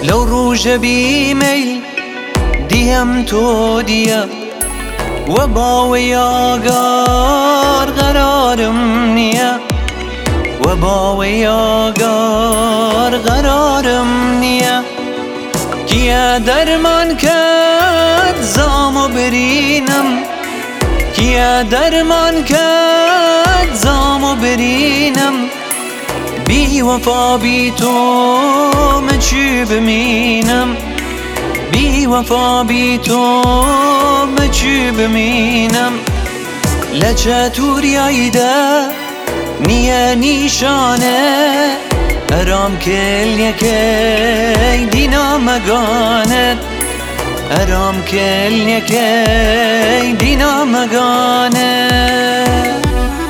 لو روج بیمیل دیم تو دیا و باوی آگار قرارم نیا و باوی آگار قرارم نیا کیا درمان کد زامو برینم کیا درمان کد زامو برینم بی وفا بی تو من چی بمینم بی وفا بی تو من چی بمینم لچتوریایی ده نیه نیشانه ارام کل یکی دینا مگانت ارام کل یکی دینا مگانت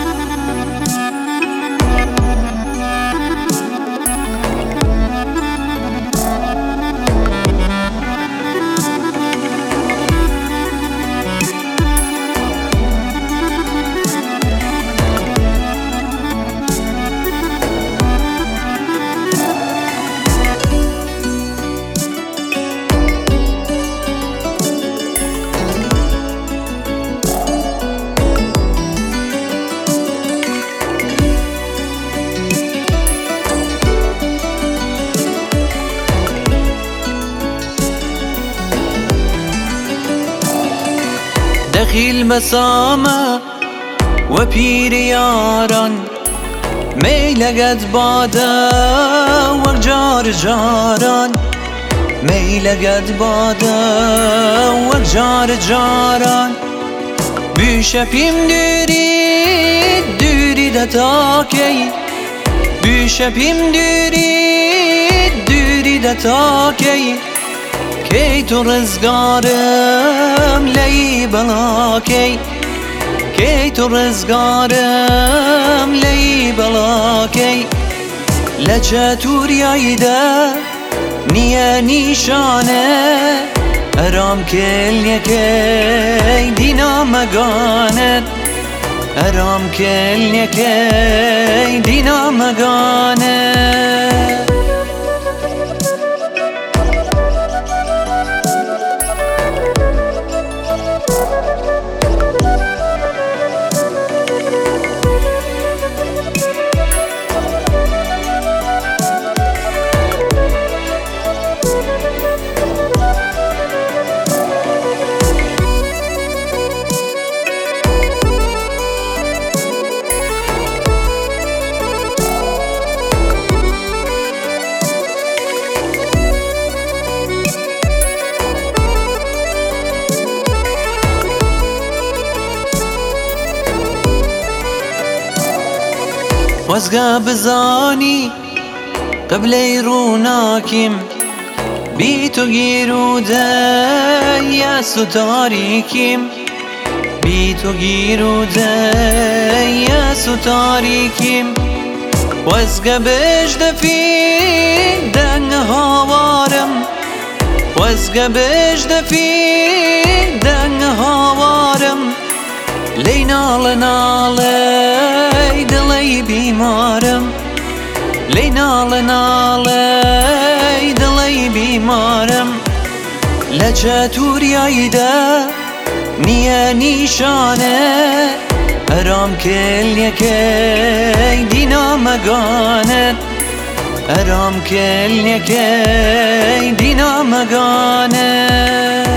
دخیل مسامه و پیر یاران میلگت باده و جار جاران میلگت باده و جار جاران بیشپیم دوری دوری دتاکی بیشپیم دوری دوری دتاکی کی تو رزگارم لی بلاکی کی تو رزگارم لی بلاکی لچتوریایی ده نیه نیشانه ارام کل یکی دینا مگانت ارام کل یکی دینا مگانت وزگا بزانی قبل روناکیم بی تو گیروده یس و تاریکیم بی تو گیروده یس و تاریکیم وزگا بجدفی دنگ هاوارم وزگا بجدفی دنگ هاوارم لی ناله ناله دلی بیمارم لی ناله ناله دلی بیمارم لچتوریایی ده نیه نیشانه ارام کل یکی دینا مگانت ارام کل یکی دینا مگانت